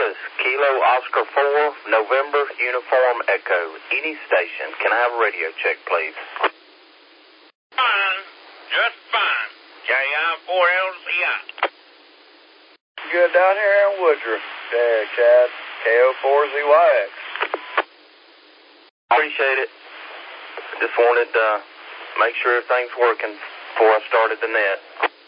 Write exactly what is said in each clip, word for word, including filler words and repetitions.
is Kilo Oscar four, November, Uniform Echo. Any station. Can I have a radio check, please? Fine. Just fine. J I four L Z I. Good down here in Woodruff. Yeah, Chad. K O four Z Y X. Appreciate it. Just wanted to make sure everything's working before I started the net.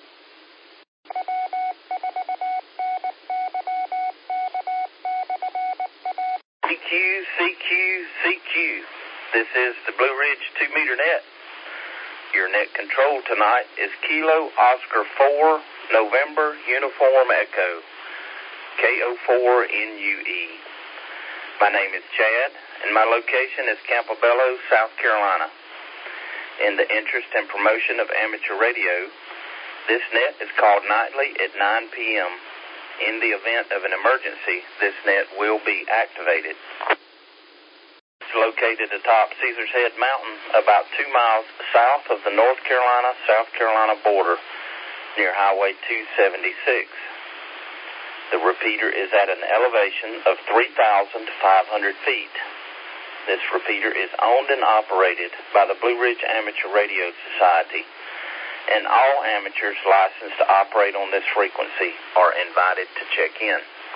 C Q, C Q, C Q. This is the Blue Ridge two meter net. Your net control tonight is Kilo Oscar four, November, Uniform Echo, K O four N U E. My name is Chad, and my location is Campobello, South Carolina. In the interest and promotion of amateur radio, this net is called nightly at nine p.m. In the event of an emergency, this net will be activated. It's located atop Caesar's Head Mountain, about two miles south of the North Carolina-South Carolina border, near Highway two seventy-six. The repeater is at an elevation of three thousand five hundred feet. This repeater is owned and operated by the Blue Ridge Amateur Radio Society, and all amateurs licensed to operate on this frequency are invited to check in.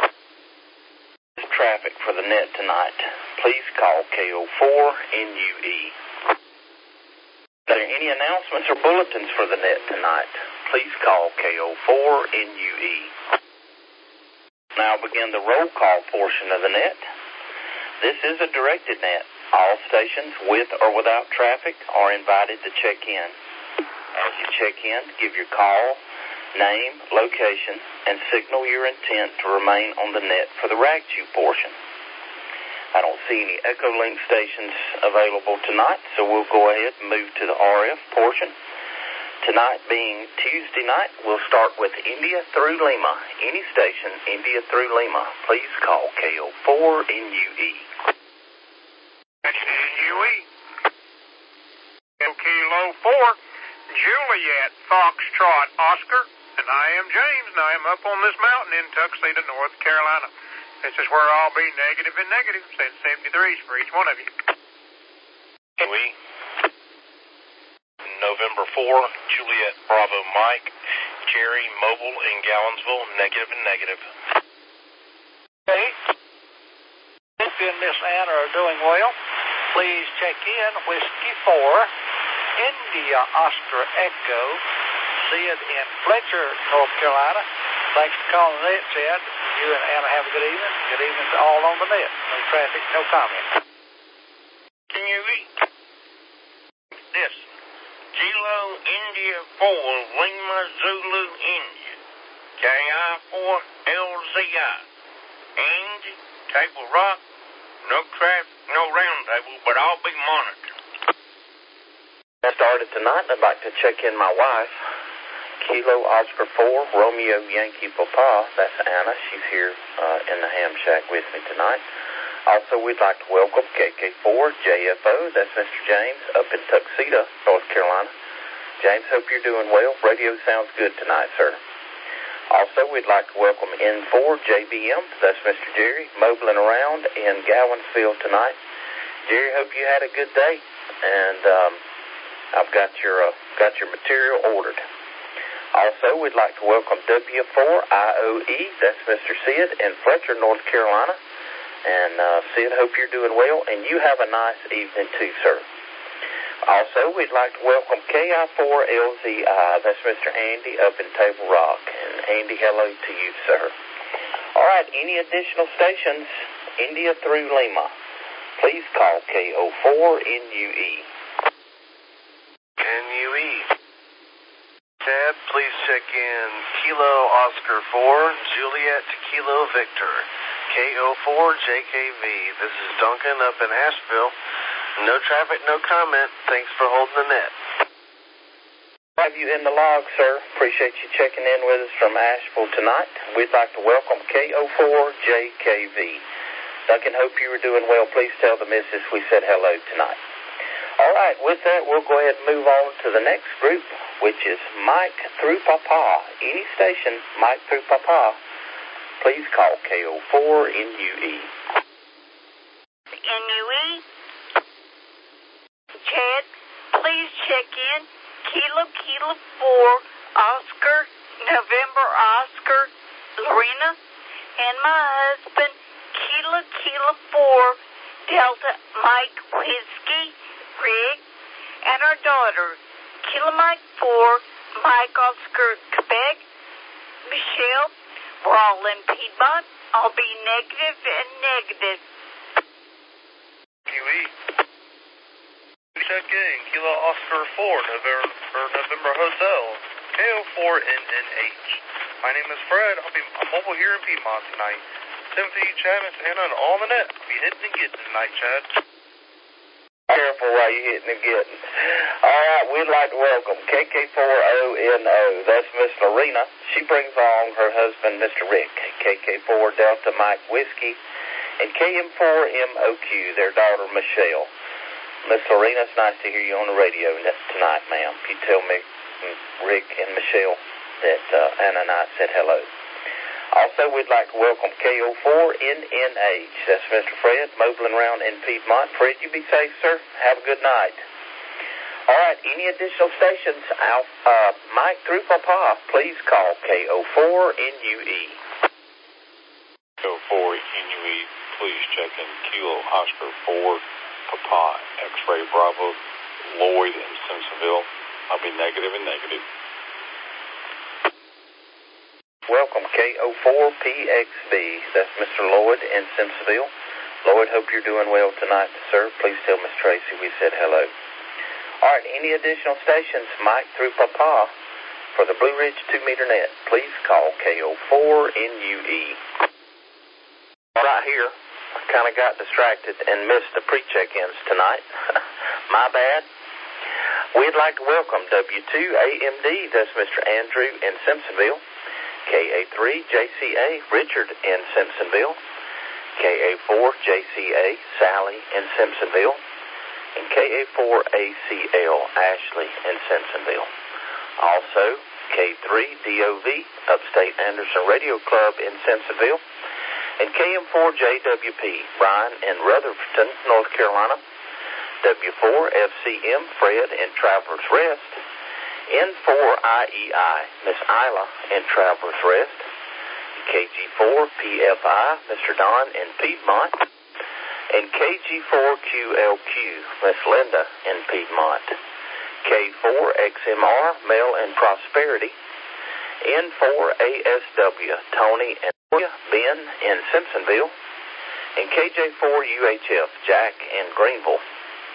Traffic for the net tonight. Please call K O four N U E. Are there any announcements or bulletins for the net tonight? Please call K O four N U E. Now begin the roll call portion of the net. This is a directed net. All stations with or without traffic are invited to check in. As you check in, give your call, name, location, and signal your intent to remain on the net for the RAGTU portion. I don't see any Echolink stations available tonight, so we'll go ahead and move to the R F portion. Tonight being Tuesday night, we'll start with India through Lima. Any station, India through Lima, please call K O four N U E. N U E. Kilo four, Juliet, Foxtrot, Oscar, and I am James, and I am up on this mountain in Tuxedo, North Carolina. This is where I'll be negative and negative, send seventy-threes for each one of you. We, November fourth, Juliet, Bravo, Mike, Jerry, Mobile, in Gallinsville, negative and negative. Okay. If you and Miss Anna are doing well, please check in Whiskey four, India, Oscar, Echo, Sid in Fletcher, North Carolina. Thanks for calling the net, Chad. You and Anna have a good evening. Good evening to all on the net. No traffic, no comment. Can you read this? Kilo India four, Lima Zulu India, J I four L Z I. Angie, Table Rock, no traffic, no round table, but I'll be monitored. I started tonight, I'd like to check in my wife. Kilo Oscar four, Romeo Yankee Papa, that's Anna. She's here uh, in the ham shack with me tonight. Also, we'd like to welcome K K four, J F O, that's Mister James, up in Tuxedo, North Carolina. James, hope you're doing well. Radio sounds good tonight, sir. Also, we'd like to welcome N four, J B M, that's Mister Jerry, mobiling around in Gowansville tonight. Jerry, hope you had a good day, and um, I've got your uh, got your material ordered. Also, we'd like to welcome W four I O E, that's Mister Sid in Fletcher, North Carolina. And uh, Sid, hope you're doing well, and you have a nice evening too, sir. Also, we'd like to welcome K I four L Z I, that's Mister Andy up in Table Rock. And Andy, hello to you, sir. All right, any additional stations, India through Lima, please call K O four N U E. N U E. Chad, please check in Kilo Oscar four, Juliet to Kilo Victor, K O four J K V. This is Duncan up in Asheville. No traffic, no comment. Thanks for holding the net. Have you in the log, sir? Appreciate you checking in with us from Asheville tonight. We'd like to welcome K O four J K V. Duncan, hope you were doing well. Please tell the missus we said hello tonight. All right, with that, we'll go ahead and move on to the next group, which is Mike through Papa. Any station, Mike through Papa, please call K O four N U E. N U E? Chad, please check in. Kilo, Kilo four, Oscar, November, Oscar, Lorena, and my husband, Kilo, Kilo four, Delta, Mike, Whiskey, Rick, and our daughter, Kilo, Mike four, Mike, Oscar, Quebec, Michelle. We're all in Piedmont. I'll be negative and negative. Q E. Check in. Kilo Oscar four, November, or November Hotel. K O four N N H. My name is Fred. I'll be I'm mobile here in Piedmont tonight. Timothy, Chad, Miss Anna, and all on the net. I'll be hitting and getting tonight, Chad. Careful while you're hitting and getting. All right, we'd like to welcome K K four O N O. That's Miss Lorena. She brings along her husband, Mister Rick. K K four Delta Mike Whiskey. And K M four M O Q, their daughter, Michelle. Miss Lorena, it's nice to hear you on the radio tonight, ma'am. You tell me, Rick and Michelle, that uh, Anna and I said hello. Also, we'd like to welcome K O four N N H. That's Mister Fred, mobiling around in Piedmont. Fred, you be safe, sir. Have a good night. All right, any additional stations? Alf, uh, Mike through Papa, please call K O four N U E. K O four N U E, please check in Kilo Oscar four, Papa, X-Ray Bravo, Lloyd in Simpsonville. I'll be negative and negative. Welcome, K O four P X B. That's Mister Lloyd in Simpsonville. Lloyd, hope you're doing well tonight, sir. Please tell Miss Tracy we said hello. All right, any additional stations? Mike through Papa for the Blue Ridge two meter net. Please call K O four N U E. Right here, I kind of got distracted and missed the pre-check-ins tonight. My bad. We'd like to welcome W two A M D. That's Mister Andrew in Simpsonville. K A three J C A, Richard in Simpsonville. K A four J C A, Sally in Simpsonville. And K A four A C L, Ashley in Simpsonville. Also, K three D O V, Upstate Anderson Radio Club in Simpsonville. And K M four J W P, Brian in Rutherford, North Carolina. W four F C M, Fred in Travelers Rest. N four I E I, Miss Isla in Travelers Rest. K G four P F I, Mister Don in Piedmont. And K G four Q L Q, Miss Linda in Piedmont. K four X M R, Mel in Prosperity. N four A S W, Tony and Ben in Simpsonville. And K J four U H F, Jack in Greenville.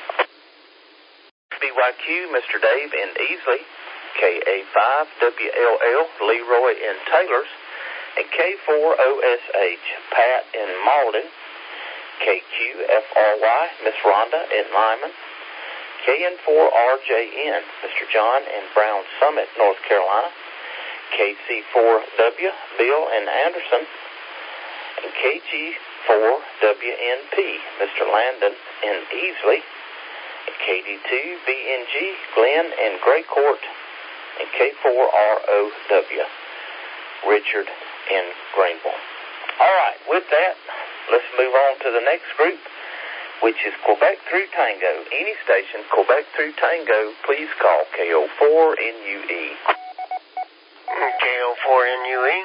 B Y Q, Mister Dave in Easley. K A five W L L, Leroy in Taylors. And K four O S H, Pat in Malden. K Q F R Y, Miss Rhonda in Lyman. K N four R J N, Mister John in Brown Summit, North Carolina. K C four W, Bill in Anderson. And K G four W N P, Mister Landon in Easley. And K D two B N G, Glenn in Gray Court. And K four R O W, Richard in Greenville. All right, with that, let's move on to the next group, which is Quebec through Tango. Any station, Quebec through Tango, please call K O four N U E. K O four N U E.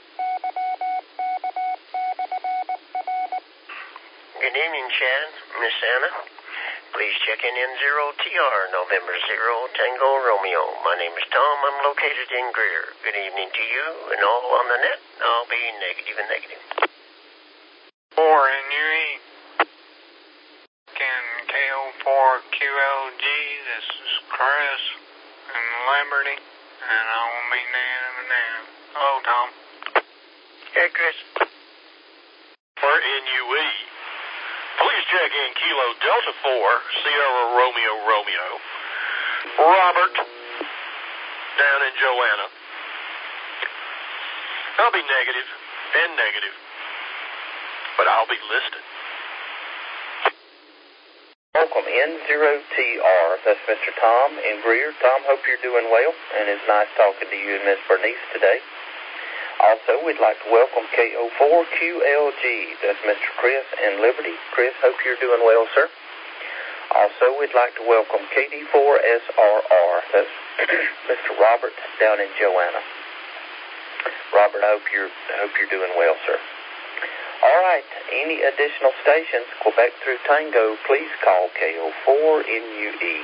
Good evening, Chad. Miss Anna. Please check in N zero T R, November zero, Tango Romeo. My name is Tom. I'm located in Greer. Good evening to you and all on the net. I'll be negative and negative. four N U E. Can K O four Q L G. This is Chris in Liberty, and I will be negative and negative. Hello, Tom. Hey, Chris. For N U E. Please check in Kilo Delta four, Sierra Romeo Romeo. Robert, down in Joanna. I'll be negative and negative, but I'll be listed. Welcome, N zero T R. That's Mister Tom in Greer. Tom, hope you're doing well, and it's nice talking to you and Miss Bernice today. Also, we'd like to welcome K O four Q L G. That's Mister Chris in Liberty. Chris, hope you're doing well, sir. Also, we'd like to welcome K D four S R R. That's Mister Robert down in Joanna. Robert, I hope you're, I hope you're doing well, sir. All right, any additional stations, Quebec through Tango, please call K O four N U E.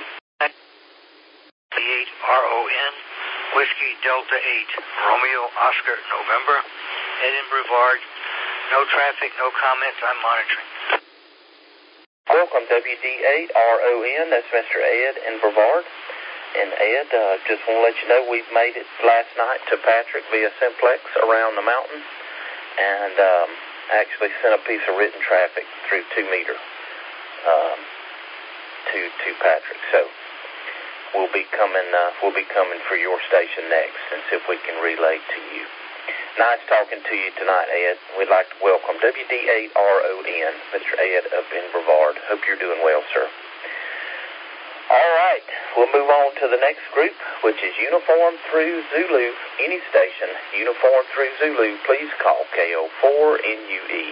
eight R O N, Whiskey Delta eight, Romeo Oscar November, Ed in Brevard. No traffic, no comments, I'm monitoring. Welcome, W D eight R O N, that's Mister Ed in Brevard. And Ed, uh, just want to let you know we've made it last night to Patrick via Simplex around the mountain, and um, actually sent a piece of written traffic through two meter um, to to Patrick. So we'll be coming uh, we'll be coming for your station next and see if we can relay to you. Nice talking to you tonight, Ed. We'd like to welcome W D eight R O N, Mister Ed up in Brevard. Hope you're doing well, sir. All right, we'll move on to the next group, which is Uniform through Zulu. Any station, Uniform through Zulu, please call K O four N U E.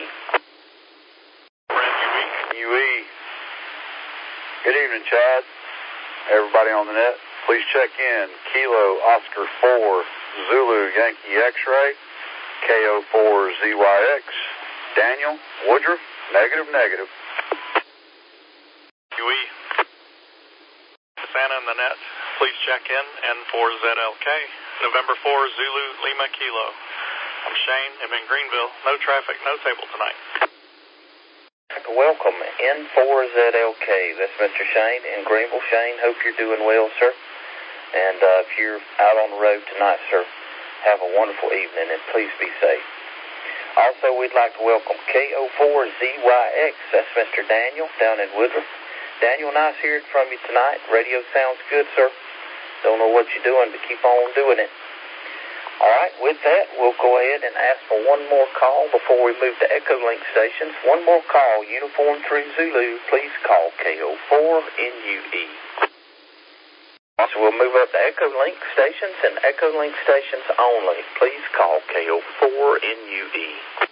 N U E. Good evening, Chad. Everybody on the net, please check in. Kilo Oscar four Zulu Yankee X-ray, K O four Z Y X, Daniel Woodruff, negative, negative. U E. Santa in the net, please check in, N four Z L K, November four Zulu Lima Kilo. I'm Shane, I'm in Greenville, no traffic, no table tonight. Welcome, N four Z L K, that's Mister Shane in Greenville. Shane, hope you're doing well, sir. And uh, if you're out on the road tonight, sir, have a wonderful evening and please be safe. Also, we'd like to welcome K O four Z Y X, that's Mister Daniel down in Woodruff. Daniel, nice hearing from you tonight. Radio sounds good, sir. Don't know what you're doing, but keep on doing it. All right, with that, we'll go ahead and ask for one more call before we move to Echo Link stations. One more call, Uniform through Zulu. Please call K O four N U E. So we'll move up to Echo Link stations and Echo Link stations only. Please call K O four N U E.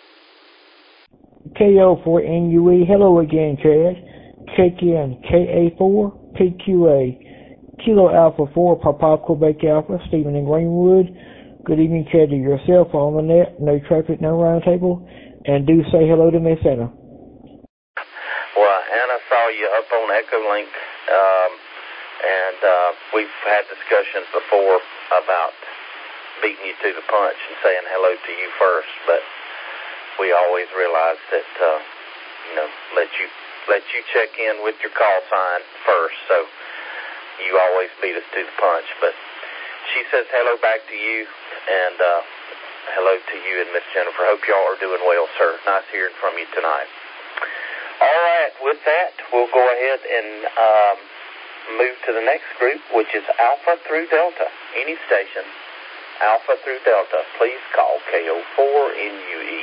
K O four N U E, hello again, Chad. Check in K A four P Q A, Kilo Alpha four, Papa Quebec Alpha, Stephen in Greenwood. Good evening, Chad, to yourself on the net. No traffic, no round table. And do say hello to Miss Anna. Well, Anna saw you up on Echo Link, um, and uh, we've had discussions before about beating you to the punch and saying hello to you first, but we always realize that, uh, you know, let you let you check in with your call sign first, so you always beat us to the punch. But she says hello back to you, and uh, hello to you and Miss Jennifer. Hope y'all are doing well, sir. Nice hearing from you tonight. All right, with that, we'll go ahead and um, move to the next group, which is Alpha through Delta. Any station, Alpha through Delta, please call K O four N U E.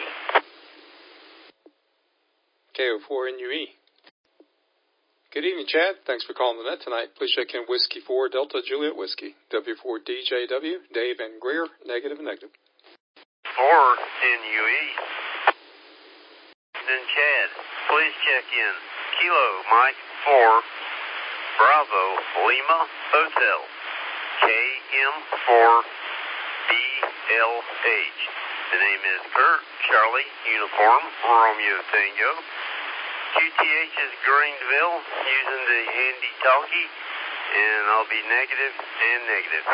K O four N U E. Good evening, Chad. Thanks for calling the net tonight. Please check in Whiskey four Delta Juliet Whiskey, W four D J W, Dave and Greer, negative, negative. four N U E. Then Chad, please check in. Kilo Mike four, Bravo Lima Hotel, K M four B L H. The name is Kurt Charlie Uniform Romeo Tango. Q T H is Greenville, using the handy talkie, and I'll be negative and negative.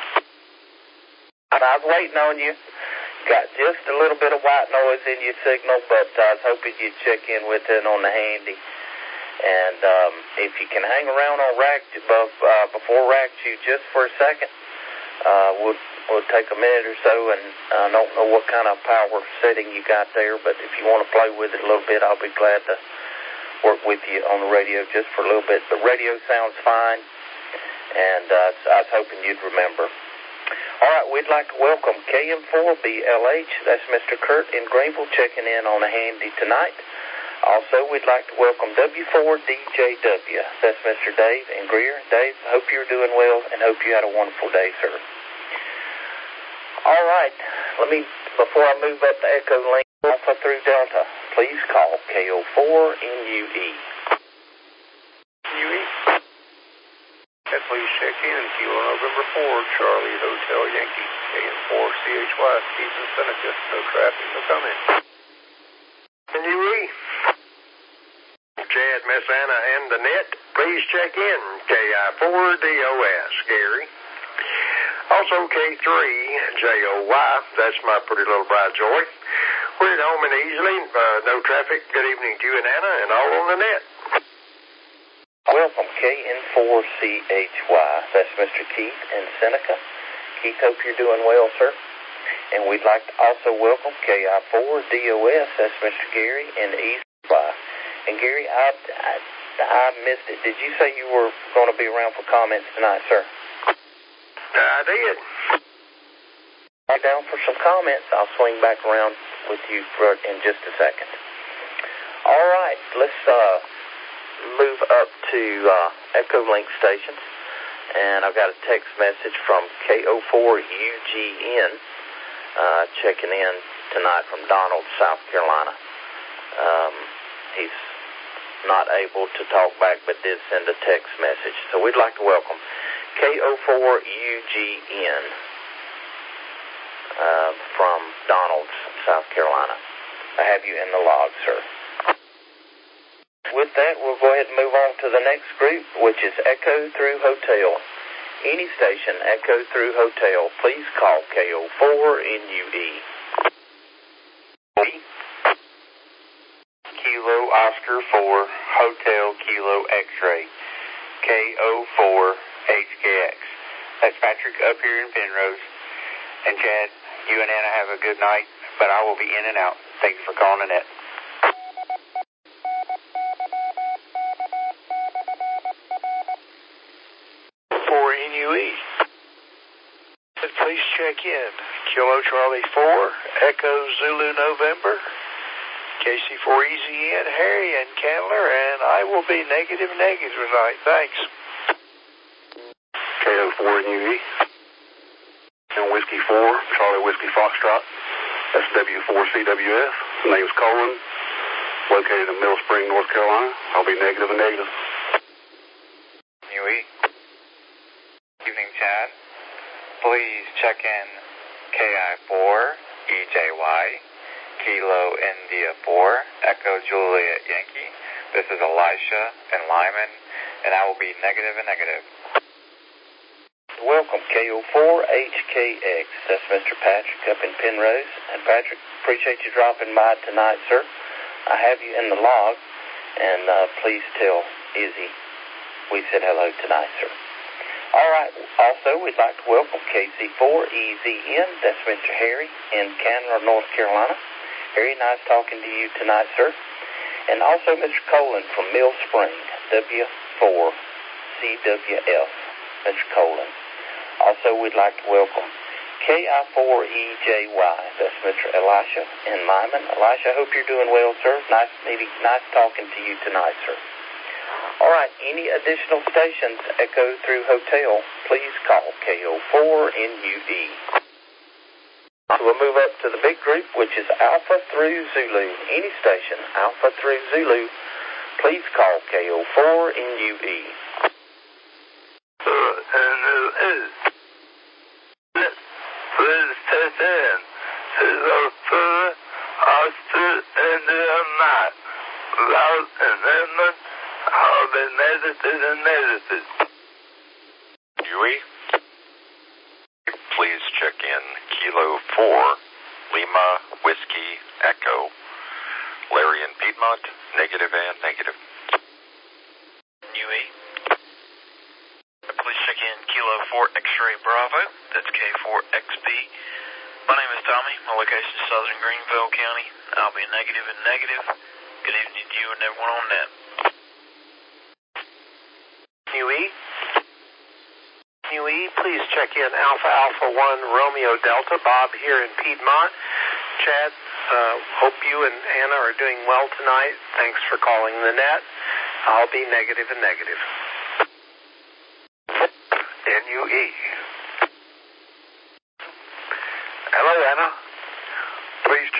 I was waiting on you. Got just a little bit of white noise in your signal, but I was hoping you'd check in with it on the handy. And um, if you can hang around on rack above, uh, before rack you just for a second, uh, we'll, we'll take a minute or so, and I don't know what kind of power setting you got there, but if you want to play with it a little bit, I'll be glad to work with you on the radio just for a little bit. The radio sounds fine, and uh, I was hoping you'd remember. All right, we'd like to welcome K M four B L H. That's Mister Kurt in Greenville checking in on a handy tonight. Also, we'd like to welcome W four D J W. That's Mister Dave in Greer. Dave, hope you're doing well and hope you had a wonderful day, sir. All right. let me, before I move up the Echo link, Alpha through Delta, please call K O four N U E. N U E. And please check in Kilo November four, Charlie Hotel Yankee, K N four C H Y, Keys and Seneca, no traffic, no comment. N U E. Chad, Miss Anna, and the net, please check in K I four D O S, Gary. Also K three J O Y, that's my pretty little bride Joy. We're at home and easily, uh, no traffic. Good evening to you and Anna, and all on the net. Welcome, K N four C H Y, that's Mister Keith in Seneca. Keith, hope you're doing well, sir. And we'd like to also welcome K I four D O S, that's Mister Gary in East Supply. And Gary, I, I, I missed it. Did you say you were going to be around for comments tonight, sir? I did. I'm down for some comments. I'll swing back around with you for, in just a second. All right, let's uh, move up to uh, Echo Link stations. And I've got a text message from K O four U G N uh, checking in tonight from Donald, South Carolina. Um, he's not able to talk back, but did send a text message. So we'd like to welcome K O four U G N uh, from Donald, South Carolina. I have you in the log, sir. With that, we'll go ahead and move on to the next group, which is Echo through Hotel. Any station, Echo through Hotel, please call K O four N U E. Kilo Oscar four, Hotel Kilo X-Ray, K O four H K X. That's Patrick up here in Penrose. And Chad, you and Anna have a good night, but I will be in and out. Thanks for calling Annette. four N U E. Please check in. Kilo Charlie four, Echo Zulu November, K C four E Z N, Harry and Candler, and I will be negative negative tonight. Thanks. K O four N U E. And Whiskey four, Charlie Whiskey Foxtrot. That's W four C W F. Name's Colin. Located in Mill Spring, North Carolina. I'll be negative and negative. N U E. Evening, Chad. Please check in K I four E J Y, Kilo India four, Echo Juliet Yankee. This is Elisha and Lyman, and I will be negative and negative. Welcome, K O four H K X. That's Mister Patrick up in Penrose. And Patrick, appreciate you dropping by tonight, sir. I have you in the log, and uh, please tell Izzy we said hello tonight, sir. All right, also, we'd like to welcome K C four E Z N. That's Mister Harry in Candler, North Carolina. Harry, nice talking to you tonight, sir. And also Mister Colin from Mill Spring, W four C W F. Mister Colin. Also, we'd like to welcome K I four E J Y. That's Mister Elisha in Lyman. Elisha, I hope you're doing well, sir. Nice meeting, nice talking to you tonight, sir. All right, any additional stations Echo through Hotel, please call K O four N U E. So we'll move up to the big group, which is Alpha through Zulu. Any station, Alpha through Zulu, please call K O four N U E. Please check in. Kilo four, Oscar India Night. Loud amendment. I'll be negative and negative. Huey, please check in Kilo four, Lima Whiskey Echo. Larry in Piedmont, negative and negative. Huey, please check in Kilo four X-Ray Bravo. That's K four X B. My name is Tommy. My location is Southern Greenville County. I'll be negative and negative. Good evening to you and everyone on net. Huey? Huey, please check in Alpha Alpha one Romeo Delta. Bob here in Piedmont. Chad, uh, hope you and Anna are doing well tonight. Thanks for calling the net. I'll be negative and negative. N U E. Hello, Anna.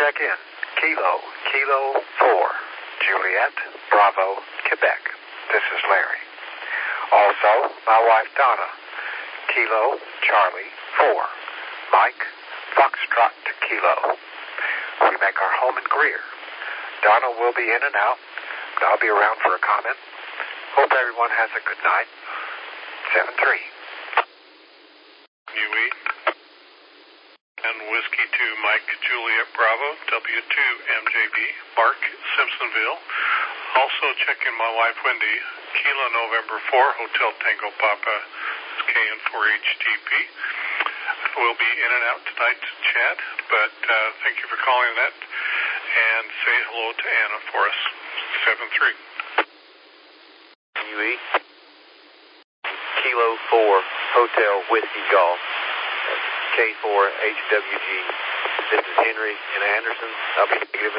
check in. Kilo, Kilo four, Juliet, Bravo, Quebec. This is Larry. Also, my wife Donna, Kilo, Charlie, four, Mike, Foxtrot to Kilo. We make our home in Greer. Donna will be in and out, but I'll be around for a comment. Hope everyone has a good night. seven three. U E and Whiskey two, Mike, Juliet, Bravo, W two, M J B, Mark, Simpsonville. Also checking my wife, Wendy, Kilo, November four, Hotel Tango Papa, K N four H T P. We'll be in and out tonight to chat, but uh, thank you for calling that, and say hello to Anna for us. seven three. U E Kilo four, Hotel Whiskey Golf, K four H W G. This is Henry in Anderson. I'll be negative.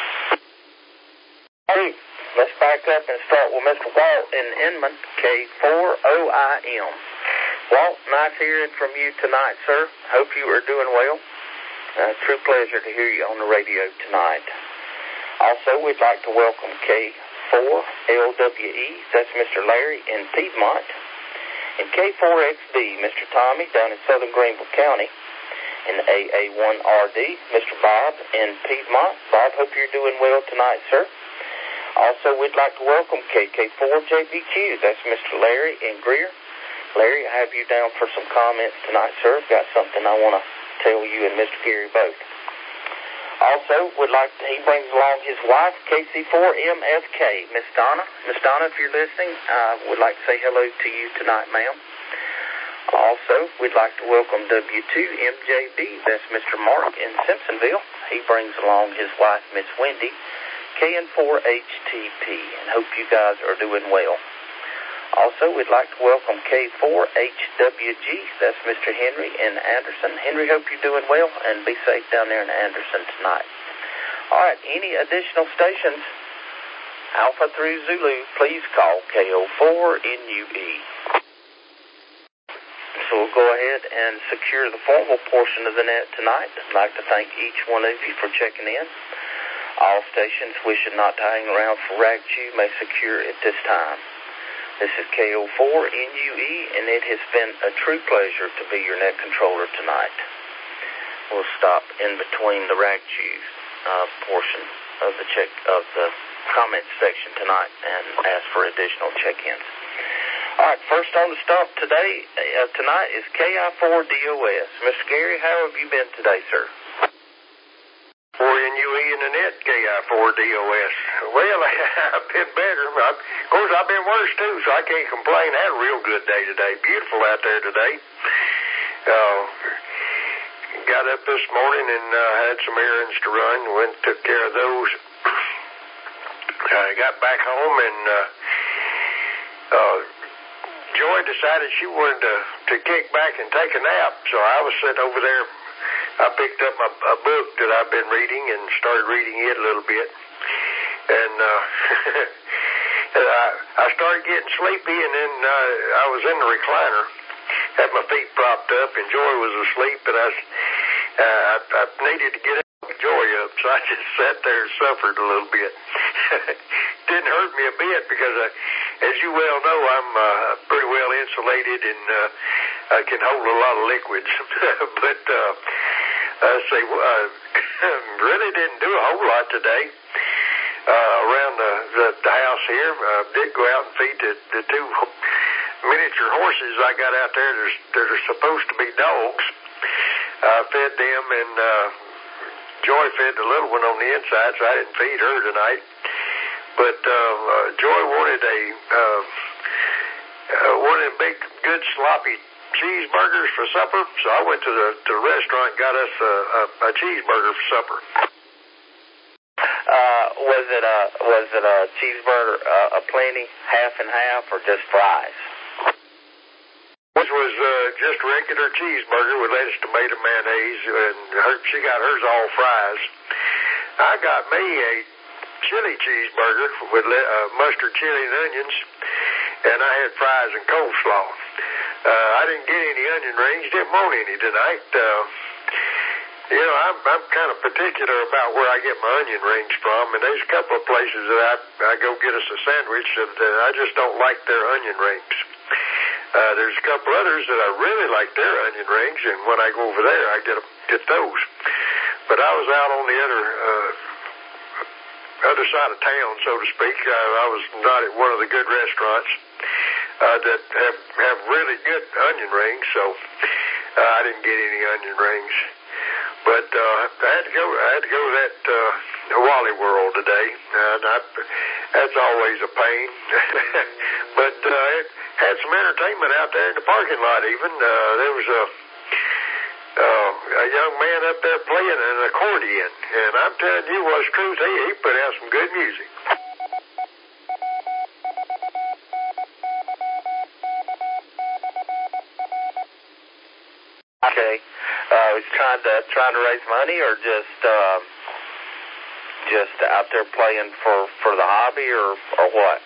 Hey, let's back up and start with Mister Walt in Inman, K four O I M. Walt, nice hearing from you tonight, sir. Hope you are doing well. Uh, true pleasure to hear you on the radio tonight. Also, we'd like to welcome K four L W E, that's Mister Larry in Piedmont, and K four X B, Mister Tommy down in southern Greenville County, and A A one R D, Mister Bob in Piedmont. Bob, hope you're doing well tonight, sir. Also, we'd like to welcome K K four J B Q, that's Mister Larry in Greer. Larry, I have you down for some comments tonight, sir. I've got something I want to tell you and Mister Gary both. Also, would like to, he brings along his wife, K C four M F K, Miss Donna. Miss Donna, if you're listening, I uh, would like to say hello to you tonight, ma'am. Also, we'd like to welcome W two M J B, that's Mister Mark in Simpsonville. He brings along his wife, Miss Wendy, K N four H T P, and hope you guys are doing well. Also, we'd like to welcome K four H W G, that's Mister Henry in Anderson. Henry, hope you're doing well, and be safe down there in Anderson tonight. All right, any additional stations, Alpha through Zulu, please call K O four N U E. So we'll go ahead and secure the formal portion of the net tonight. I'd like to thank each one of you for checking in. All stations wishing not to hang around for rag chew may secure at this time. This is K O four N U E, and it has been a true pleasure to be your net controller tonight. We'll stop in between the rag chew uh, portion of the check of the comments section tonight and ask for additional check-ins. All right, first on the stop today, uh, tonight is K I four D O S. Mister Gary, how have you been today, sir? four N U E in the net, K I four D O S. Well, I've been better. I, of course, I've been worse, too, so I can't complain. I had a real good day today. Beautiful out there today. Uh, got up this morning and uh, had some errands to run. Went and took care of those. I uh, got back home and uh, uh, Joy decided she wanted to, to kick back and take a nap, so I was sitting over there. I picked up my, a book that I've been reading and started reading it a little bit. And uh, I, I started getting sleepy, and then uh, I was in the recliner, had my feet propped up, and Joy was asleep, and I, uh, I, I needed to get Joy up, so I just sat there and suffered a little bit. Didn't hurt me a bit because, I, as you well know, I'm uh, pretty well insulated and uh, I can hold a lot of liquids. But uh, I say, uh, really didn't do a whole lot today uh, around the, the, the house here. I uh, did go out and feed the, the two miniature horses I got out there that are, that are supposed to be dogs. I uh, fed them, and uh, Joy fed the little one on the inside, so I didn't feed her tonight. But uh, uh, Joy wanted a uh, uh, one of them big, good, sloppy cheeseburgers for supper, so I went to the, to the restaurant and got us a, a, a cheeseburger for supper. Uh, was it a was it a cheeseburger, uh, a plenty, half and half, or just fries? Which was uh, just regular cheeseburger with lettuce, tomato, mayonnaise, and her, she got hers all fries. I got me a chili cheeseburger with uh, mustard, chili, and onions, and I had fries and coleslaw. Uh, I didn't get any onion rings, didn't want any tonight. Uh, You know, I'm I'm kind of particular about where I get my onion rings from, and there's a couple of places that I I go get us a sandwich that uh, I just don't like their onion rings. Uh, there's a couple others that I really like their onion rings, and when I go over there, I get get those. But I was out on the other uh, other side of town, so to speak. Uh, I was not at one of the good restaurants uh, that have have really good onion rings, so uh, I didn't get any onion rings. But uh, I had to go. I had to go to that uh, Wally World today, and I, that's always a pain. But uh, it had some entertainment out there in the parking lot. Even uh, there was a uh, a young man up there playing an accordion, and I'm telling you, what's truth, he he put out some good music. Okay. Uh, was trying to trying to raise money, or just um, just out there playing for, for the hobby, or or what?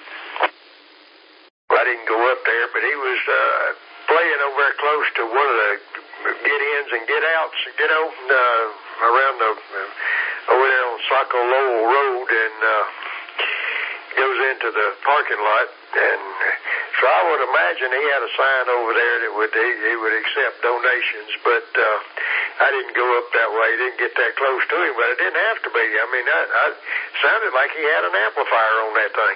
I didn't go up there, but he was uh, playing over there close to one of the get-ins and get-outs, you know, uh, around the uh, over there on Saco Lowell Road, and uh, goes into the parking lot, and so I would imagine he had a sign over there that would he, he would accept donations, but uh, I didn't go up that way, didn't get that close to him, but it didn't have to be. I mean, I, I sounded like he had an amplifier on that thing.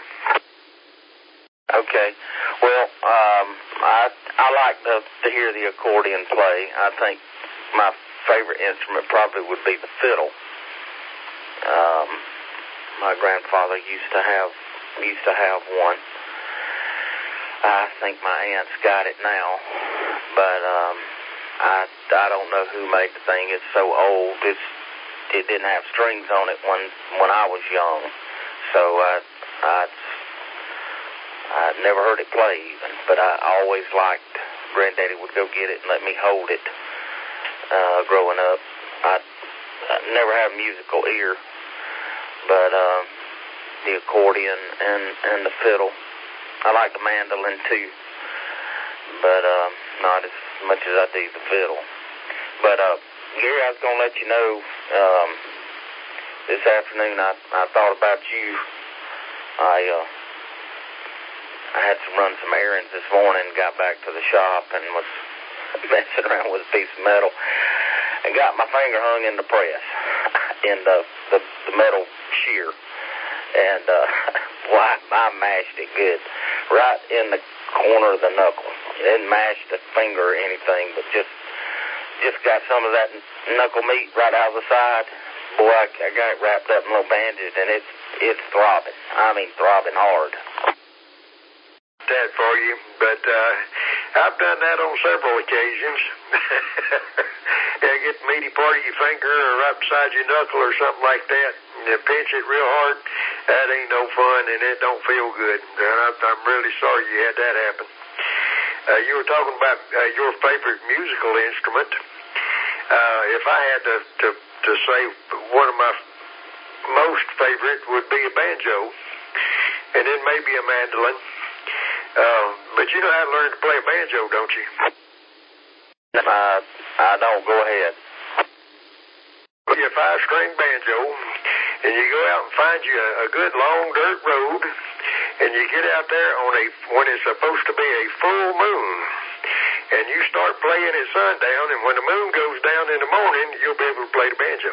Okay. Well, um, I I like to, to hear the accordion play. I think my favorite instrument probably would be the fiddle. Um, my grandfather used to have used to have one. I think my aunt's got it now, but um, I I don't know who made the thing. It's so old. It's it didn't have strings on it when when I was young, so I I I never heard it play even. But I always liked. Granddaddy would go get it and let me hold it. Uh, growing up, I, I never had a musical ear, but um, the accordion and and the fiddle. I like the mandolin too, but uh, not as much as I do the fiddle. But uh, Gary, I was going to let you know, um, this afternoon I, I thought about you. I uh, I had to run some errands this morning, got back to the shop and was messing around with a piece of metal and got my finger hung in the press, in the, the, the metal shear. And uh, well, I, I mashed it good, right in the corner of the knuckle. Didn't mash the finger or anything, but just just got some of that knuckle meat right out of the side. Boy, I, I got it wrapped up in little bandages, and it's it's throbbing. I mean, throbbing hard. That for you, but uh, I've done that on several occasions. Yeah, get the meaty part of your finger or right beside your knuckle or something like that, and you pinch it real hard. That ain't no fun, and it don't feel good. And I'm, I'm really sorry you had that happen. Uh, you were talking about uh, your favorite musical instrument. Uh, if I had to, to to say one of my most favorite would be a banjo, and then maybe a mandolin. Uh, but you know how to learn to play a banjo, don't you? Uh, I don't. Go ahead. Your five-string banjo, and you go out and find you a, a good long dirt road, and you get out there on a when it's supposed to be a full moon, and you start playing at sundown, and when the moon goes down in the morning, you'll be able to play the banjo.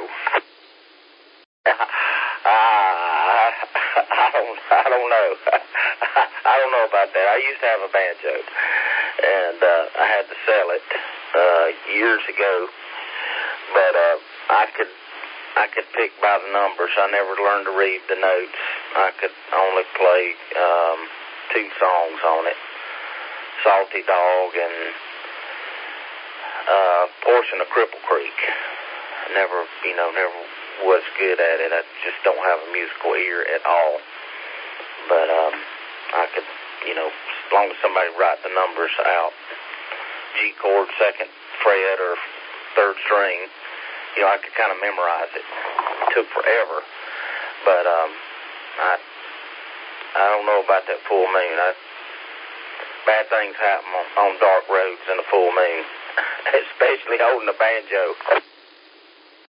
Uh, I don't. I don't know. I don't know about that. I used to have a banjo, and uh, I had to sell it uh, years ago. But uh, I could. I could pick by the numbers. I never learned to read the notes. I could only play um, two songs on it: "Salty Dog" and uh, portion of Cripple Creek. Never, you know, never was good at it. I just don't have a musical ear at all. But um, I could, you know, as long as somebody write the numbers out, G chord, second fret, or third string, you know, I could kind of memorize it. It took forever, but um, I I don't know about that full moon. I, bad things happen on, on dark roads in a full moon, especially holding a banjo.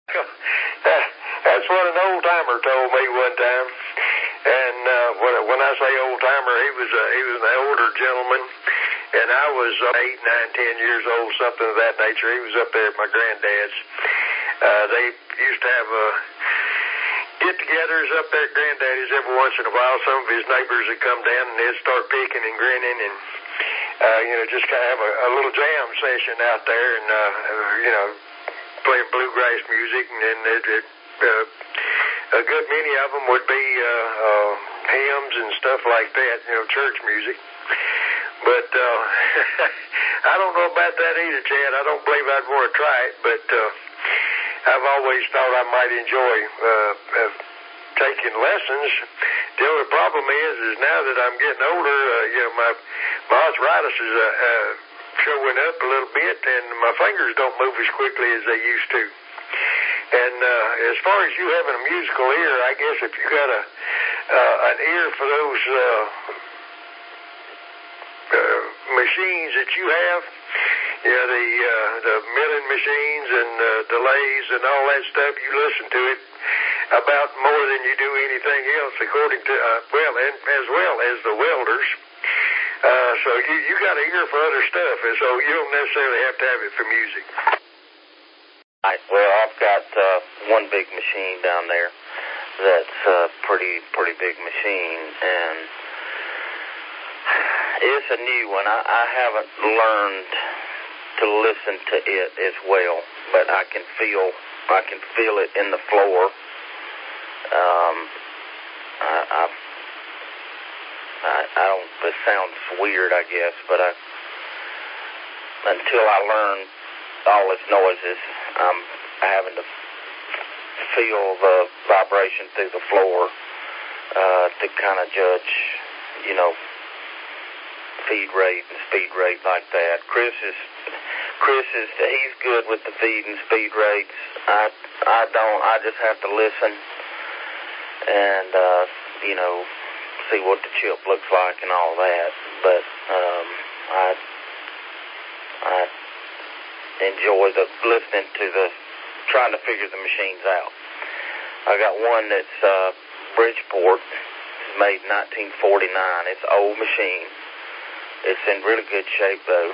what an old timer told me one time. And uh, when, when I say old timer, he was uh, he was an older gentleman, and I was uh, eight, nine, ten years old, something of that nature. He was up there at my granddad's. Uh, they used to have uh, get-togethers up there at Granddaddy's every once in a while. Some of his neighbors would come down and they'd start picking and grinning and, uh, you know, just kind of have a, a little jam session out there and, uh, you know, playing bluegrass music. And then it, it, uh, a good many of them would be uh, uh, hymns and stuff like that, you know, church music. But uh, I don't know about that either, Chad. I don't believe I'd want to try it, but uh, I've always thought I might enjoy uh, uh, taking lessons. The only problem is, is now that I'm getting older, uh, you know, my, my arthritis is uh, uh, showing up a little bit, and my fingers don't move as quickly as they used to. And uh, as far as you having a musical ear, I guess if you got a uh, an ear for those uh, uh, machines that you have, you know, the uh, the milling machines and uh, delays and all that stuff, you listen to it about more than you do anything else, according to uh, well, and as well as the welders. Uh, so you you got an ear for other stuff, and so you don't necessarily have to have it for music. Right. Well, I've got uh, one big machine down there that's a pretty pretty big machine, and it's a new one. I, I haven't learned to listen to it as well, but I can feel I can feel it in the floor. Um, I, I, I, I don't. It sounds weird, I guess, but I until I learn all its noises, I'm having to feel the vibration through the floor uh, to kind of judge, you know, feed rate and speed rate like that. Chris is, Chris is, he's good with the feed and speed rates. I, I don't. I just have to listen and, uh, you know, see what the chip looks like and all that. But um, I, I enjoy the listening to the, trying to figure the machines out. I got one that's uh, Bridgeport, made nineteen forty-nine. It's an old machine. It's in really good shape though,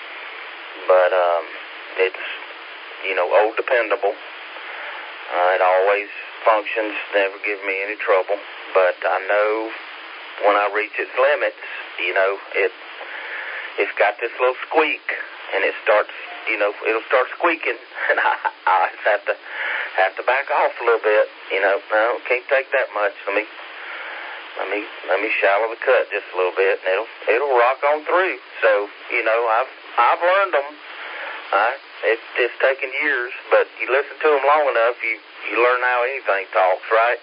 but um, it's, you know, old dependable. Uh, it always functions, never give me any trouble. But I know when I reach its limits, you know, it it's got this little squeak, and it starts, you know, it'll start squeaking, and I, I just have to have to back off a little bit. You know, no, can't take that much. Let me let me let me shallow the cut just a little bit, and it'll it'll rock on through. So, you know, I've I've learned them. I, it, it's taken years, but you listen to them long enough, you you learn how anything talks, right?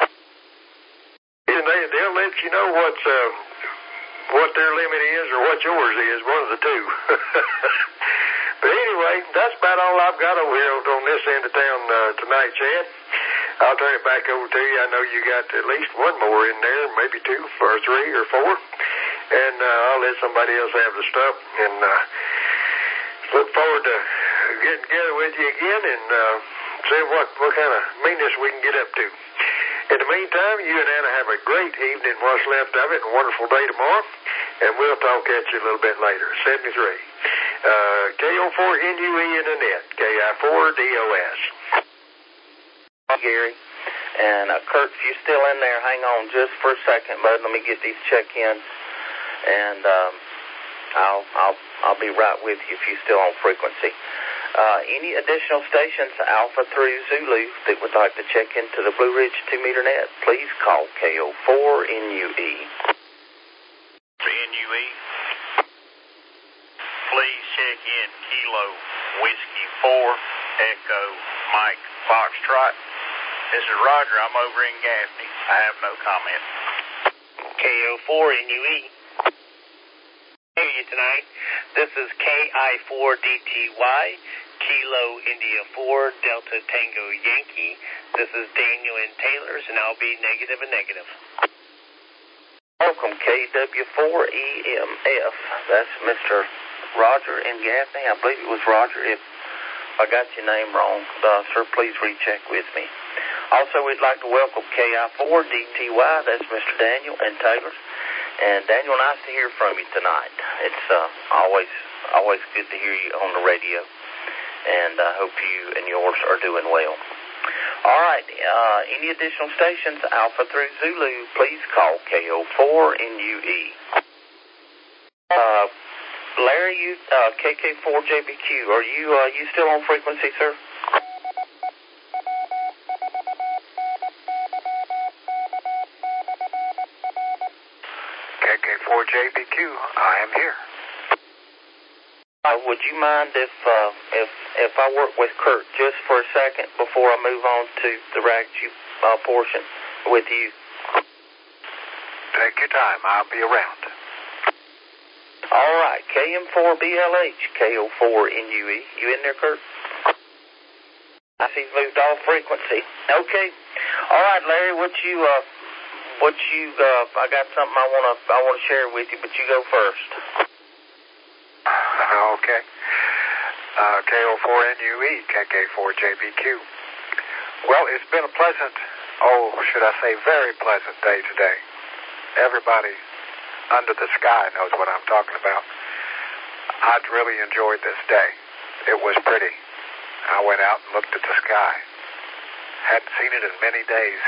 And they they'll let you know what's uh, what their limit is or what yours is, one of the two. But anyway, that's about all I've got over here on this end of town uh, tonight, Chad. I'll turn it back over to you. I know you got at least one more in there, maybe two or three or four. And uh, I'll let somebody else have the stuff. And uh, look forward to getting together with you again and uh, see what, what kind of meanness we can get up to. In the meantime, you and Anna have a great evening, what's left of it, and a wonderful day tomorrow. And we'll talk at you a little bit later. seventy-three. Uh, K O four N U E in the net. K I four D O S. Gary. And uh, Kurt, if you're still in there, hang on just for a second, bud. Let me get these check-ins. And um, I'll, I'll, I'll be right with you if you're still on frequency. Uh, any additional stations, Alpha through Zulu, that would like to check into the Blue Ridge two meter net, please call K O four N U E. N U E. Please check in Kilo Whiskey four Echo Mike Foxtrot. This is Roger. I'm over in Gaffney. I have no comment. K O four N U E. Hear you tonight. This is K I four D T Y, Kilo India four Delta Tango Yankee. This is Daniel in Taylor's, and I'll be negative and negative. Welcome, K W four E M F. That's Mister Roger in Gaffney. I believe it was Roger. If I got your name wrong, uh, sir, please recheck with me. Also, we'd like to welcome K I four D T Y. That's Mister Daniel and Taylor. And Daniel, nice to hear from you tonight. It's uh, always always good to hear you on the radio. And I hope you and yours are doing well. All right. Uh, any additional stations, Alpha through Zulu, please call K O four N U E. Uh, Larry, you, uh, K K four J B Q, are you uh, you still on frequency, sir? K K four J B Q, I am here. Uh, would you mind if uh, if if I work with Kurt just for a second before I move on to the Ragtube uh, portion with you? Take your time. I'll be around. All right. K M four B L H, K O four N U E. You in there, Kurt? I see he's moved off frequency. Okay. All right, Larry. What you uh, what you uh, I got something I wanna I wanna share with you, but you go first. Okay. Uh, K O four N U E, K K four J B Q. Well, it's been a pleasant, oh, should I say very pleasant day today. Everybody under the sky knows what I'm talking about. I'd really enjoyed this day. It was pretty. I went out and looked at the sky. Hadn't seen it in many days.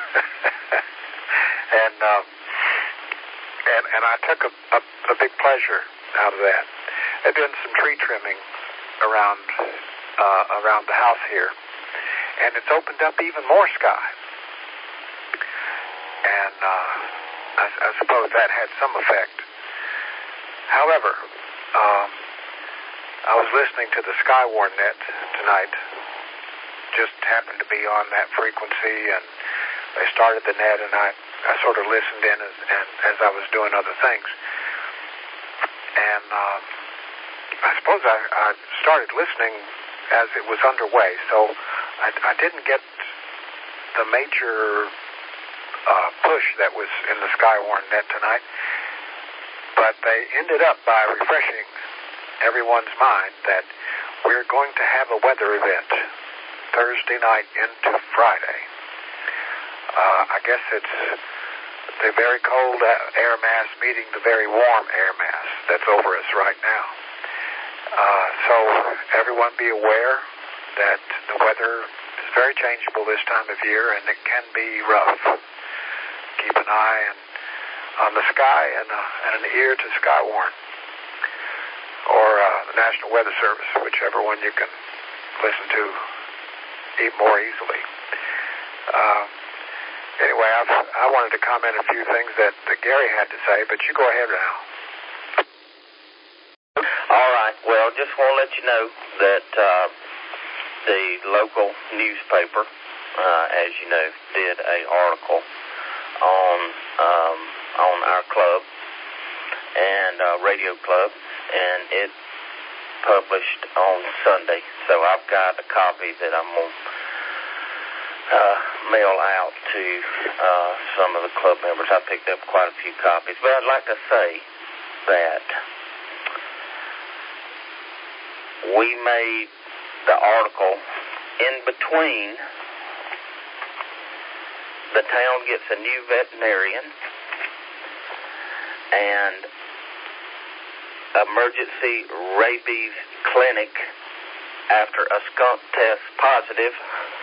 and, uh, and, and I took a, a, a big pleasure out of that. I've done some tree trimming around uh, around the house here, and it's opened up even more sky. And uh, I, I suppose that had some effect. However, um, I was listening to the Skywarn Net tonight. Just happened to be on that frequency, and they started the net, and I, I sort of listened in as, and, as I was doing other things. And uh, I suppose I, I started listening as it was underway, so I, I didn't get the major uh, push that was in the Skywarn Net tonight, but they ended up by refreshing everyone's mind that we're going to have a weather event Thursday night into Friday. Uh, I guess it's the very cold air mass meeting the very warm air mass that's over us right now. Uh, so everyone be aware that the weather is very changeable this time of year, and it can be rough. Keep an eye and, on the sky and, uh, and an ear to Skywarn or uh, the National Weather Service, whichever one you can listen to more easily. Uh, anyway, I've, I wanted to comment a few things that, that Gary had to say, but you go ahead now. All right. Well, just want to let you know that uh, the local newspaper, uh, as you know, did a article on um, on our club and uh, radio club, and it published on Sunday. So I've got a copy that I'm going to uh, mail out to uh, some of the club members. I picked up quite a few copies, but I'd like to say that we made the article in between the town gets a new veterinarian and emergency rabies clinic after a skunk test positive.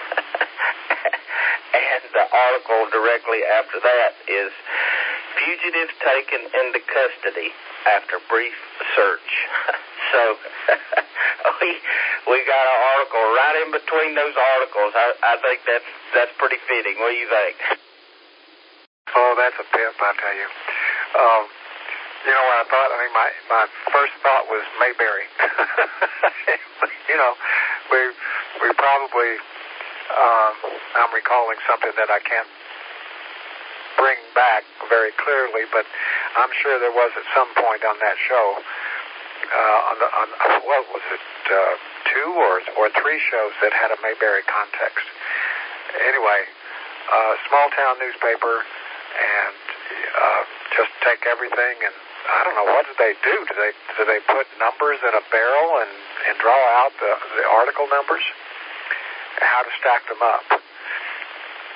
And the article directly after that is fugitive taken into custody after brief search. So we we got an article right in between those articles. I, I think that's that's pretty fitting. What do you think? Oh, that's a pip, I tell you. Um, you know what I thought? I mean, my, my first thought was Mayberry. You know, we we probably, um, I'm recalling something that I can't bring back very clearly, but I'm sure there was at some point on that show, uh, on the, on, what was it, uh, two or, or three shows that had a Mayberry context. Anyway, uh, small town newspaper, and uh, just take everything, and I don't know, what did they do? Do they do they put numbers in a barrel and, and draw out the, the article numbers? How to stack them up?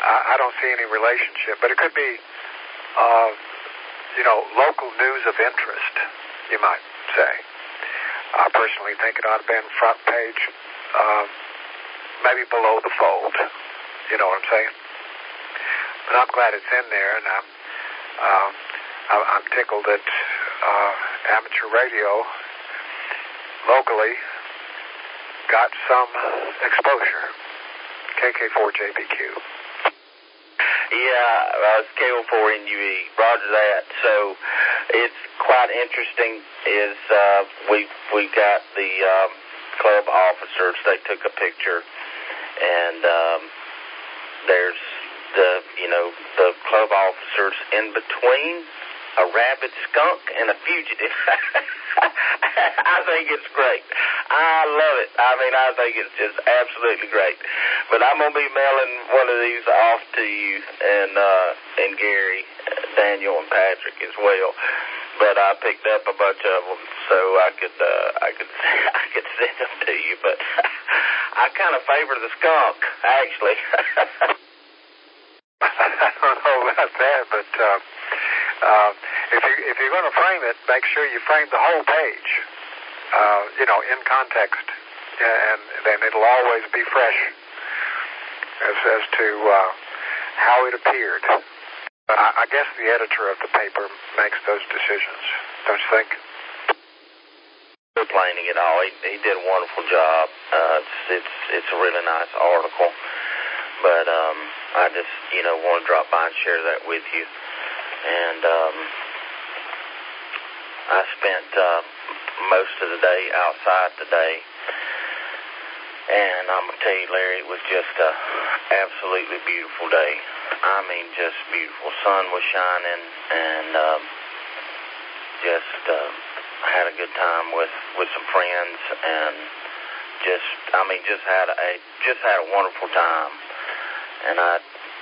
I, I don't see any relationship, but it could be, uh, you know, local news of interest, you might say. I personally think it ought to be on the front page, uh, maybe below the fold. You know what I'm saying? But I'm glad it's in there, and I'm, uh, I'm tickled that uh, amateur radio locally got some exposure. K K four J B Q. Yeah, uh, it's K O four N U E. Roger that. So it's quite interesting. Is uh, we we got the um, club officers. They took a picture, and um, there's the you know the club officers in between a rabid skunk and a fugitive. I think it's great. I love it. I mean, I think it's just absolutely great. But I'm going to be mailing one of these off to you and uh, and Gary, Daniel, and Patrick as well. But I picked up a bunch of them so I could uh, I could I could send them to you. But I kind of favor the skunk, actually. I don't know about that, but uh, uh, if you if you're going to frame it, make sure you frame the whole page. Uh, you know, in context, and then it'll always be fresh as as to uh, how it appeared. I, I guess the editor of the paper makes those decisions, don't you think? Explaining it all, he, he did a wonderful job. Uh, it's it's it's a really nice article, but um, I just you know want to drop by and share that with you. And um, I spent uh, most of the day outside today, and I'm gonna tell you, Larry, it was just a absolutely beautiful day. I mean, just beautiful. Sun was shining, and um, just uh, had a good time with with some friends, and just I mean, just had a just had a wonderful time. And I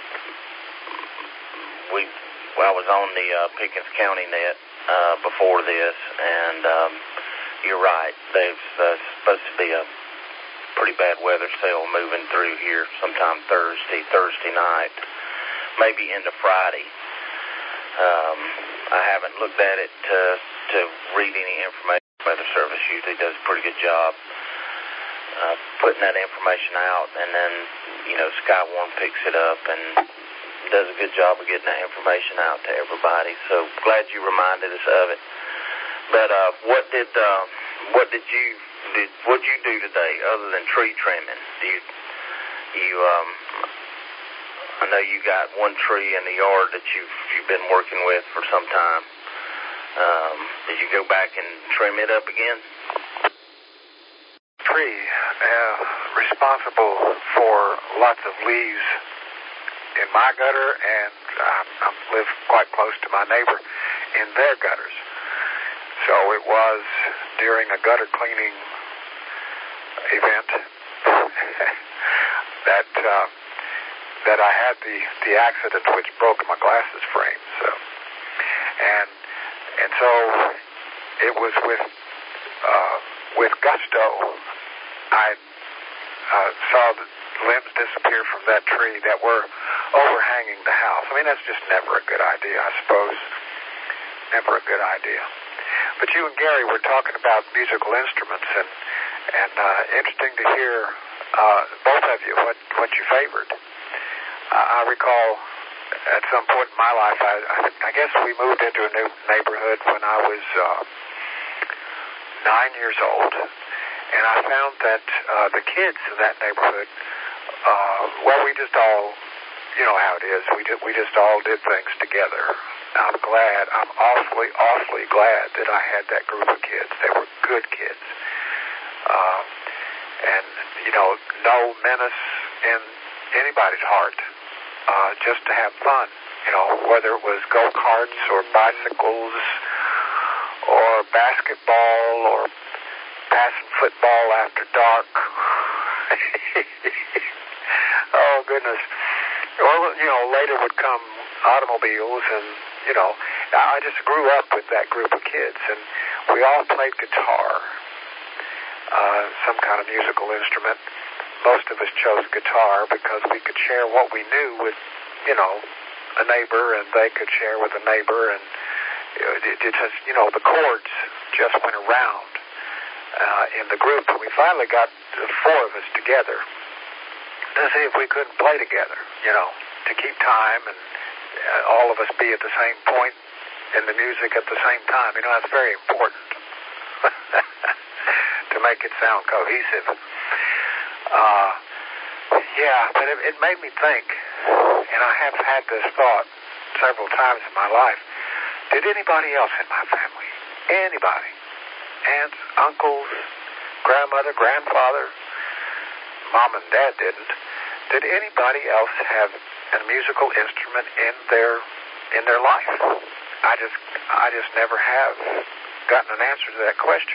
we well, I was on the uh, Pickens County net uh, before this, and um, you're right. There's uh, supposed to be a pretty bad weather cell moving through here sometime Thursday, Thursday night, maybe into Friday. Um, I haven't looked at it to, to read any information. Weather Service usually does a pretty good job uh, putting that information out, and then, you know, Skywarn picks it up and does a good job of getting that information out to everybody. So glad you reminded us of it. But uh, what did uh, what did you did what did you do today other than tree trimming? Do you you um I know you got one tree in the yard that you've you've been working with for some time. Um, did you go back and trim it up again? Tree uh, responsible for lots of leaves in my gutter, and um, I live quite close to my neighbor in their gutters. So it was during a gutter cleaning event that uh, that I had the, the accident which broke my glasses frame. So and and so it was with uh, with gusto I uh, saw the limbs disappear from that tree that were overhanging the house. I mean, that's just never a good idea, I suppose. Never a good idea. But you and Gary were talking about musical instruments, and and uh, interesting to hear uh, both of you what what you favored. Uh, I recall at some point in my life, I, I, I guess we moved into a new neighborhood when I was uh, nine years old, and I found that uh, the kids in that neighborhood, uh, well, we just all, you know how it is, we just, we just all did things together. I'm glad, I'm awfully, awfully glad that I had that group of kids. They were good kids. Uh, and, you know, no menace in anybody's heart, uh, just to have fun. You know, whether it was go-karts or bicycles or basketball or passing football after dark. Oh, goodness. Or, you know, later would come automobiles, and, you know, I just grew up with that group of kids, and we all played guitar, uh, some kind of musical instrument, most of us chose guitar because we could share what we knew with, you know, a neighbor, and they could share with a neighbor, and it, it just, you know, the chords just went around uh, in the group. And we finally got the four of us together to see if we couldn't play together, you know, to keep time and uh, all of us be at the same point in the music at the same time. You know, that's very important to make it sound cohesive. Uh, yeah, but it, it made me think, and I have had this thought several times in my life. Did anybody else in my family, anybody, aunts, uncles, grandmother, grandfather, mom and dad didn't, did anybody else have a musical instrument in their in their life? I just I just never have gotten an answer to that question.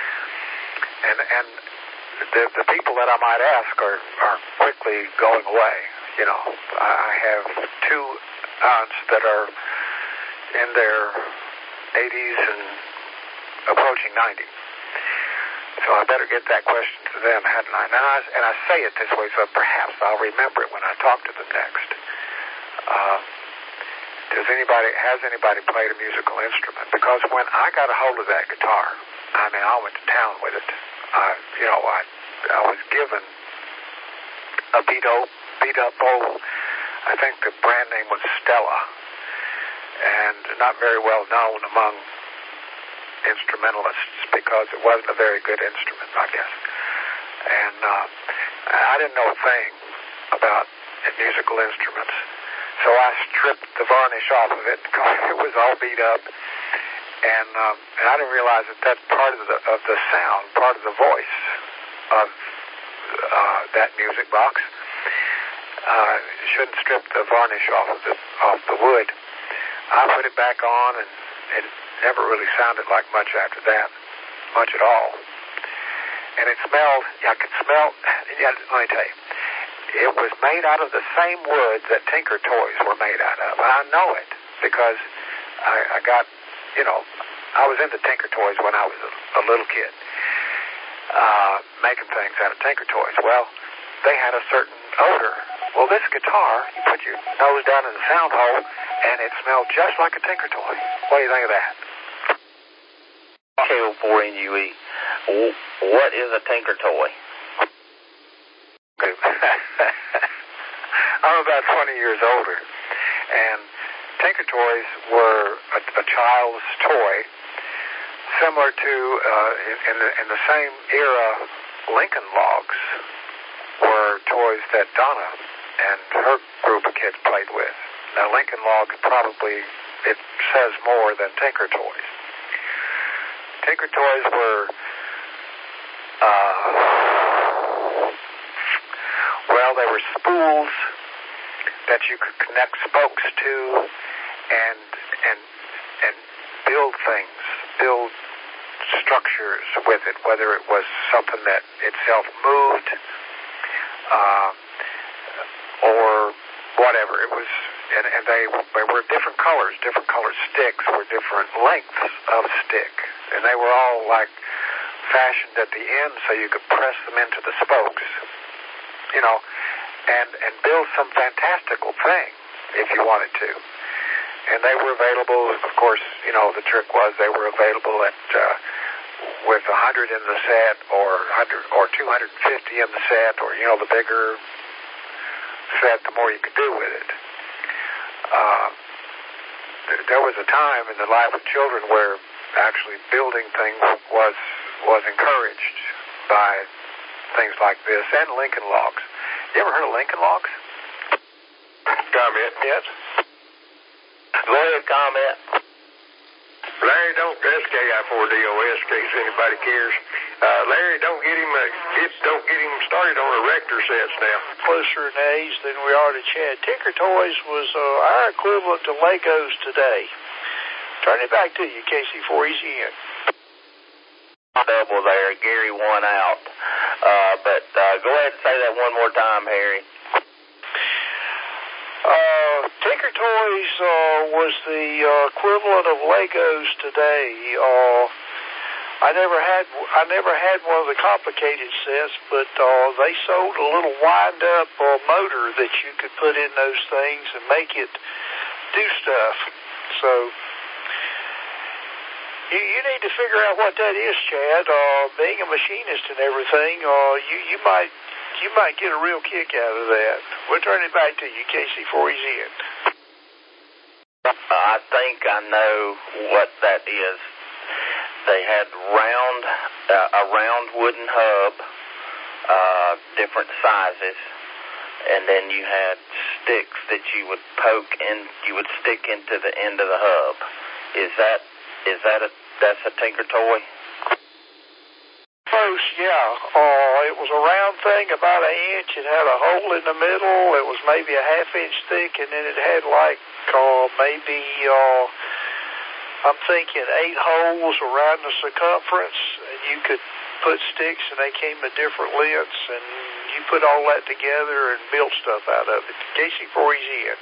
And and the the people that I might ask are, are quickly going away. You know, I have two aunts that are in their eighties and approaching ninety. So I better get that question to them, hadn't I? And I, and I say it this way so perhaps I'll remember it when I talk to them next. Uh, does anybody, has anybody played a musical instrument? Because when I got a hold of that guitar, I mean, I went to town with it. I, you know, I, I was given a beat up, beat up old, I think the brand name was Stella, and not very well known among instrumentalists because it wasn't a very good instrument, I guess. And uh, I didn't know a thing about musical instruments, so I stripped the varnish off of it because it was all beat up, and, um, and I didn't realize that that's part of the, of the sound, part of the voice of uh, that music box. Uh, you shouldn't strip the varnish off of the off the wood. I put it back on, and it never really sounded like much after that, much at all. And it smelled, I could smell, yeah, let me tell you, it was made out of the same wood that Tinker Toys were made out of. And I know it because I, I got, you know, I was into Tinker Toys when I was a, a little kid, uh, making things out of Tinker Toys. Well, they had a certain odor. Well, this guitar, you put your nose down in the sound hole, and it smelled just like a Tinker Toy. What do you think of that? K O four N U E. What is a Tinker Toy? I'm about twenty years older, and Tinker Toys were a, a child's toy, similar to uh, in, in the in the same era. Lincoln Logs were toys that Donna and her group of kids played with. Now, Lincoln Logs probably, it says more than Tinker Toys. Tinker Toys were, uh, well, they were spools that you could connect spokes to and and and build things, build structures with it, whether it was something that itself moved, uh, or whatever. It was, and, and they, they were different colors. Different colored sticks were different lengths of stick, and they were all like fashioned at the end so you could press them into the spokes, you know, and and build some fantastical thing if you wanted to. And they were available, of course, you know, the trick was they were available at uh, with a hundred in the set, or hundred or two hundred fifty in the set, or, you know, the bigger set, the more you could do with it. Uh, th- there was a time in the life of children where actually building things was was encouraged by things like this, and Lincoln Logs. You ever heard of Lincoln Logs? Comment yet? Go ahead, comment. Larry, don't, that's K I four D O S, in case anybody cares. Uh, Larry, don't get him, uh, get, don't get him started on erector sets now. Closer in age than we are to Chad. Tinker Toys was uh, our equivalent to Legos today. Turn it back to you, K C four E Z N. Double there, Gary won out. Uh, but uh, go ahead and say that one more time, Harry. Uh, Tinker Toys uh, was the uh, equivalent of Legos today. Uh, I never had I never had one of the complicated sets, but uh, they sold a little wind-up uh, motor that you could put in those things and make it do stuff. So you, you need to figure out what that is, Chad. Uh, being a machinist and everything, uh, you you might you might get a real kick out of that. We'll turn it back to you, Casey, before he's in. I think I know what that is. They had round, uh, a round wooden hub, uh, different sizes, and then you had sticks that you would poke in, you would stick into the end of the hub. Is that, is that a, that's a Tinker Toy? Close, yeah. Uh, it was a round thing, about an inch. It had a hole in the middle. It was maybe a half inch thick, and then it had like uh, maybe, uh, I'm thinking eight holes around the circumference. And you could put sticks, and they came in different lengths, and you put all that together and built stuff out of it. Casey, before he's in.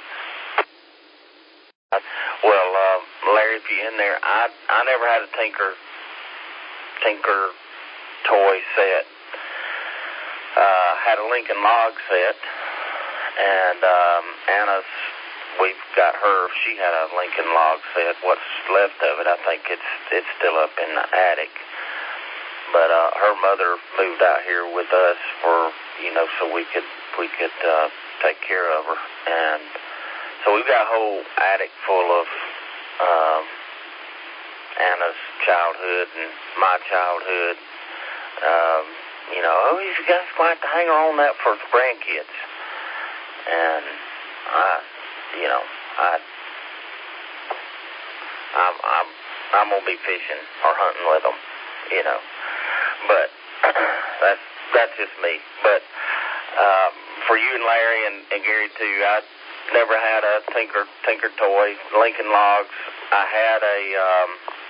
Well, uh, Larry, if you're in there, I I never had a Tinker Tinker Toy set. Uh, had a Lincoln Log set, and um, Anna's, we've got her, she had a Lincoln Log set. What's left of it, I think it's it's still up in the attic. But uh, her mother moved out here with us for, you know, so we could we could uh, take care of her, and so we've got a whole attic full of um, Anna's childhood and my childhood. Um, you know, oh, you guys going to have to hang on that for the grandkids. And I, you know, I, I'm, I'm, I'm gonna be fishing or hunting with them, you know. But that's that's just me. But um, for you and Larry and, and Gary too, I never had a Tinker Tinker Toy. Lincoln Logs. I had a, um,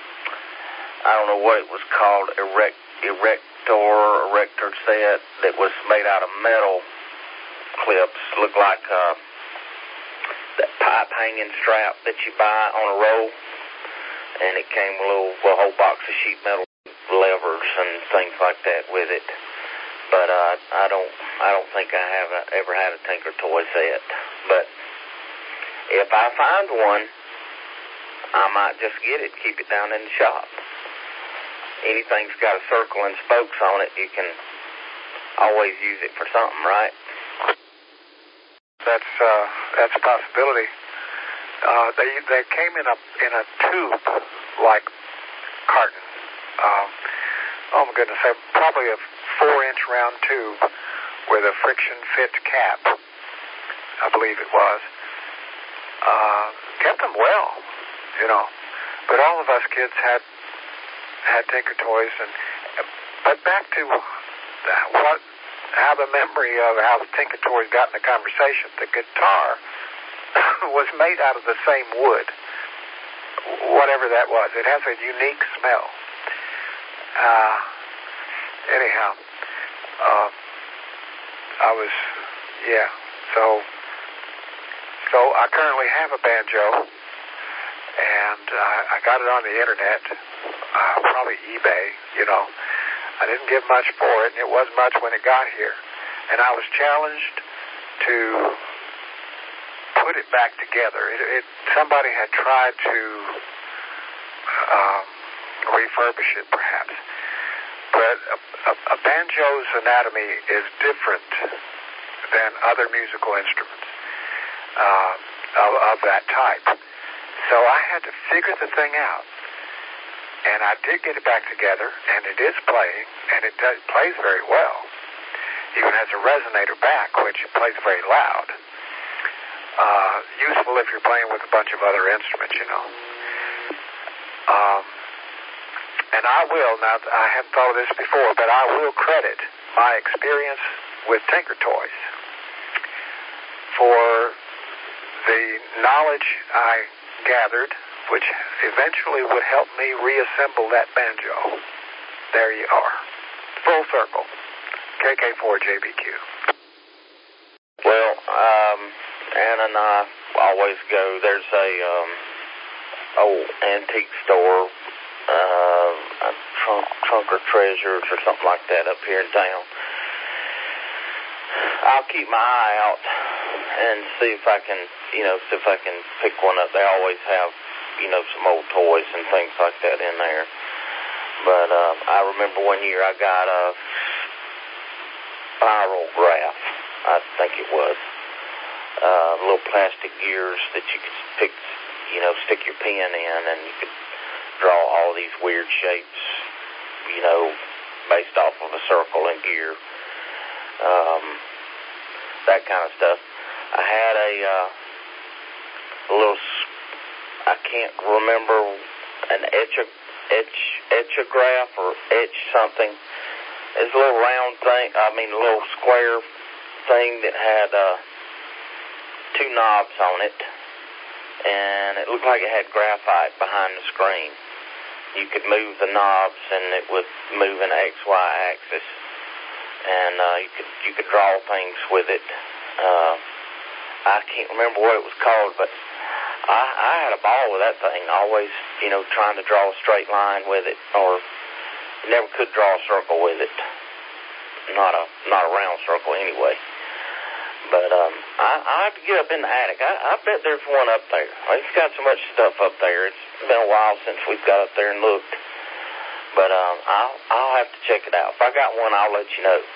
I don't know what it was called, erect erect. Or erector set that was made out of metal clips, looked like uh, that pipe hanging strap that you buy on a roll, and it came with a little a whole box of sheet metal levers and things like that with it. But uh, I don't I don't think I have a, ever had a Tinker Toy set. But if I find one, I might just get it, keep it down in the shop. Anything's got a circle and spokes on it, you can always use it for something, right? That's uh, that's a possibility. Uh, they they came in a in a tube like carton. Um, oh my goodness, probably a four inch round tube with a friction fit cap, I believe it was. Uh, kept them well, you know. But all of us kids had. had Tinker Toys, and but back to what, how the memory of how the Tinker Toys got in the conversation. The guitar was made out of the same wood, whatever that was. It has a unique smell. Uh, anyhow, uh, I was, yeah. So, so I currently have a banjo. And uh, I got it on the internet, uh, probably eBay, you know. I didn't give much for it, and it wasn't much when it got here. And I was challenged to put it back together. It, it, somebody had tried to um, refurbish it, perhaps. But a, a, a banjo's anatomy is different than other musical instruments uh, of, of that type. So I had to figure the thing out, and I did get it back together, and it is playing, and it does, plays very well. Even has a resonator back, which plays very loud. Uh, useful if you're playing with a bunch of other instruments, you know. Um, and I will, now I haven't thought of this before, but I will credit my experience with Tinker Toys for the knowledge I gathered, which eventually would help me reassemble that banjo. There you are. Full circle. K K four J B Q. Well, um, Anna and I always go, there's a um, old antique store, uh, trunk, trunker treasures or something like that up here in town. I'll keep my eye out and see if I can, you know, see if I can pick one up. They always have, you know, some old toys and things like that in there. But uh, I remember one year I got a Spirograph, I think it was. Uh, little plastic gears that you could pick, you know, stick your pen in, and you could draw all these weird shapes, you know, based off of a circle and gear. Um, that kind of stuff. I had a, uh, a little, I can't remember, an etch, etch, etchograph or etch something. It's a little round thing, I mean a little square thing that had uh, two knobs on it, and it looked like it had graphite behind the screen. You could move the knobs and it would move in X Y axis. And uh, you could you could draw things with it. Uh, I can't remember what it was called, but I, I had a ball with that thing. Always, you know, trying to draw a straight line with it, or never could draw a circle with it. Not a not a round circle anyway. But um, I, I have to get up in the attic. I, I bet there's one up there. It's got so much stuff up there. It's been a while since we've got up there and looked. But um, I'll I'll have to check it out. If I got one, I'll let you know.